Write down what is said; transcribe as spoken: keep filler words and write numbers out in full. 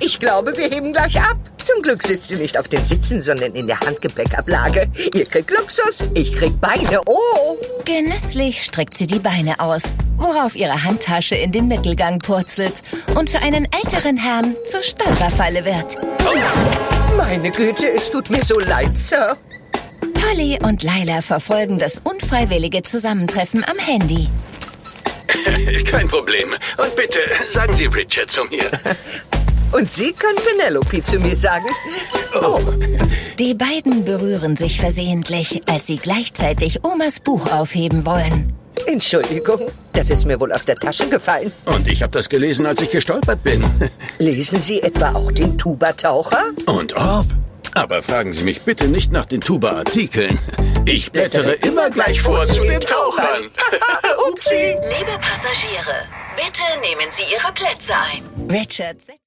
Ich glaube, wir heben gleich ab. Zum Glück sitzt sie nicht auf den Sitzen, sondern in der Handgepäckablage. Ihr kriegt Luxus, ich krieg Beine. Oh! Genüsslich streckt sie die Beine aus, worauf ihre Handtasche in den Mittelgang purzelt und für einen älteren Herrn zur Stolperfalle wird. Oh, meine Güte, es tut mir so leid, Sir. Polly und Lila verfolgen das unfreiwillige Zusammentreffen am Handy. Kein Problem. Und bitte, sagen Sie Richard zu mir. Und Sie können Penelope zu mir sagen. Oh. Die beiden berühren sich versehentlich, als sie gleichzeitig Omas Buch aufheben wollen. Entschuldigung, das ist mir wohl aus der Tasche gefallen. Und ich habe das gelesen, als ich gestolpert bin. Lesen Sie etwa auch den Tuba-Taucher? Und ob? Aber fragen Sie mich bitte nicht nach den Tuba-Artikeln. Ich blättere immer gleich vor zu den Tauchern. Upsi. Liebe Passagiere, bitte nehmen Sie Ihre Plätze ein. Richard setzt